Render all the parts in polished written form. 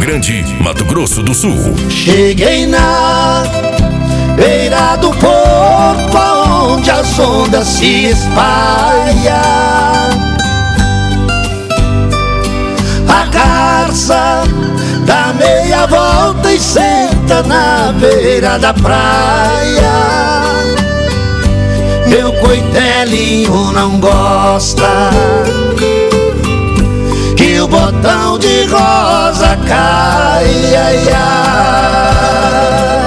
Grande, Mato Grosso do Sul. Cheguei na beira do porto, onde as ondas se espalham. A garça dá meia volta e senta na beira da praia. Meu coitelinho não gosta que o botão de rosa cai, ai, ai.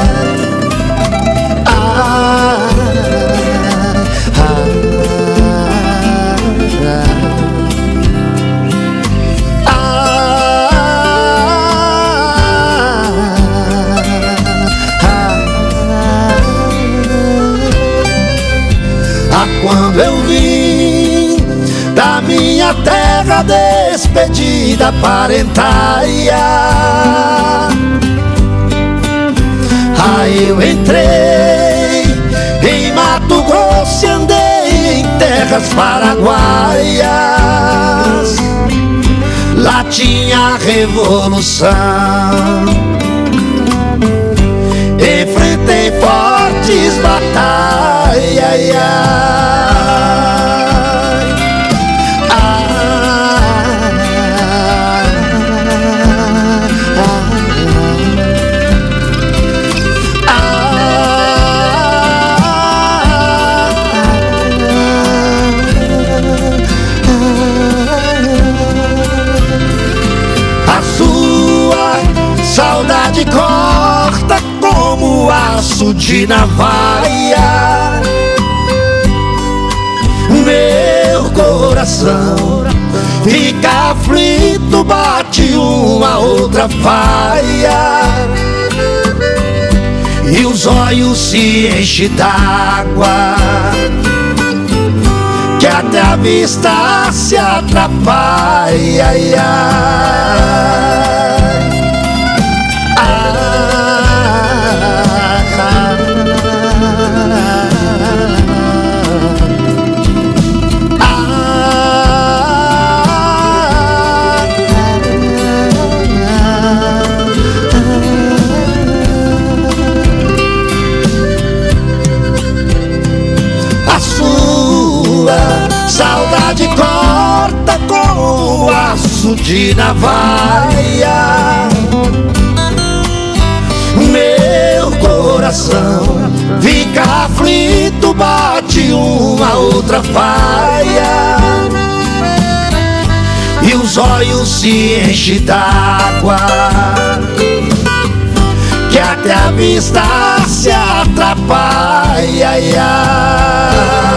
Ah, quando eu vim da minha terra despedida parentaia, aí eu entrei em Mato Grosso e andei em terras paraguaias. Lá tinha revolução, enfrentei fortes batalhas, ai, ai. Saudade corta como aço de navalha. Meu coração fica aflito, bate uma outra faia, e os olhos se enchem d'água, que até a vista se atrapalha, ai, ai. Saudade corta com o aço de navalha. Meu coração fica aflito, bate uma outra faia, e os olhos se enchem d'água, que até a vista se atrapalha, ai, ai.